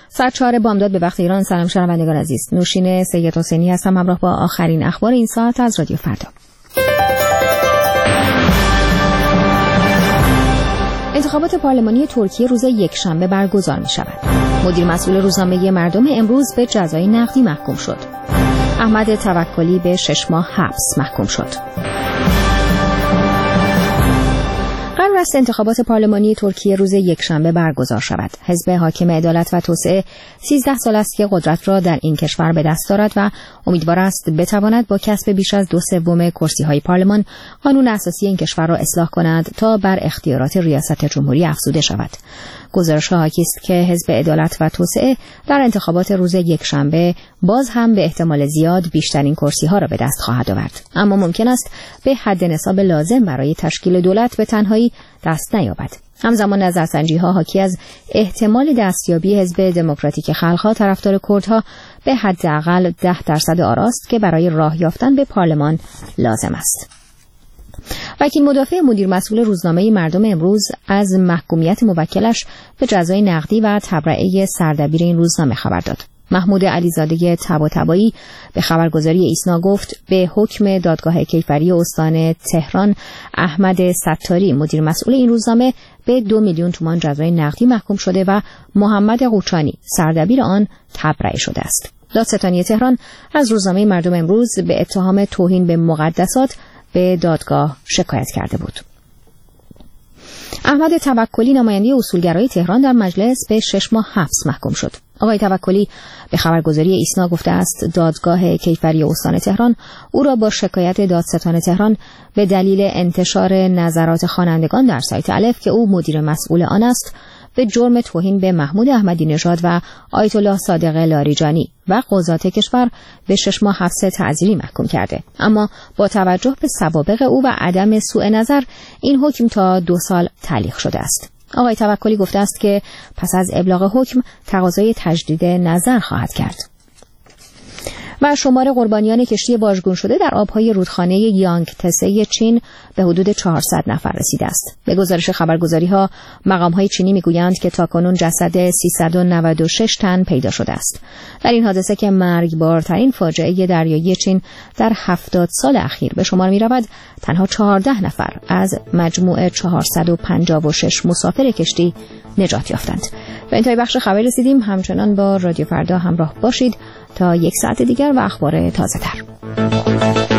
ساعت 4 بامداد به وقت ایران. سلام شنوندگان عزیز، نوشین سید حسینی هستم همراه با آخرین اخبار این ساعت از رادیو فردا. انتخابات پارلمانی ترکیه روز یکشنبه برگزار می شود. مدیر مسئول روزنامه مردم امروز به جزای نقدی محکوم شد. احمد توکلی به 6 ماه حبس محکوم شد. قرار است انتخابات پارلمانی ترکیه روز یکشنبه برگزار شود. حزب حاکم عدالت و توسعه 13 سال است که قدرت را در این کشور به دست دارد و امیدوار است بتواند با کسب بیش از 2/3 کرسی‌های پارلمان قانون اساسی این کشور را اصلاح کند تا بر اختیارات ریاست جمهوری افزوده شود. گزارش‌ها حاکی است که حزب عدالت و توسعه در انتخابات روز یکشنبه باز هم به احتمال زیاد بیشترین کرسی‌ها را به دست خواهد آورد، اما ممکن است به حد نصاب لازم برای تشکیل دولت به تنهایی دست نیابد. همزمان نظرسنجی‌ها حاکی از احتمال دستیابی حزب دموکراتیک خلق‌ها طرفدار کردها به حداقل 10% آراست که برای راه یافتن به پارلمان لازم است. وکیل مدافع مدیر مسئول روزنامه مردم امروز از محکومیت موکلش به جزای نقدی و تبرئه سردبیر این روزنامه خبر داد. محمود علیزاده طباطبایی به خبرگزاری ایسنا گفت به حکم دادگاه کیفری استان تهران احمد ستاری مدیر مسئول این روزنامه به 2 میلیون تومان جزای نقدی محکوم شده و محمد قوچانی سردبیر آن تبرئه شده است. دادستانی تهران از روزنامه مردم امروز به اتهام توهین به مقدسات به دادگاه شکایت کرده بود. احمد توکلی نماینده اصولگرای تهران در مجلس به 6 ماه حبس محکوم شد. آقای توکلی به خبرگزاری ایسنا گفته است دادگاه کیفری استان تهران او را با شکایت دادستان تهران به دلیل انتشار نظرات خوانندگان در سایت الف که او مدیر مسئول آن است به جرم توهین به محمود احمدی نژاد و آیت الله صادق لاریجانی و قضات کشور به 6 ماه حبس تعزیری محکوم کرده، اما با توجه به سوابق او و عدم سوء نظر این حکم تا 2 سال تعلیق شده است. آقای توکلی گفته است که پس از ابلاغ حکم تقاضای تجدید نظر خواهد کرد. و شمار قربانیان کشتی واژگون شده در آبهای رودخانه یانگتسه چین به حدود 400 نفر رسیده است. به گزارش خبرگزاری‌ها مقام‌های چینی می‌گویند که تاکنون جسد 396 تن پیدا شده است. در این حادثه که مرگبارترین فاجعه دریایی چین در 70 سال اخیر به شمار می‌رود، تنها 14 نفر از مجموع 456 مسافر کشتی نجات یافتند. به انتهای بخش خبری رسیدیم. همچنان با رادیو فردا همراه باشید تا 1 ساعت دیگر و اخبار تازه‌تر.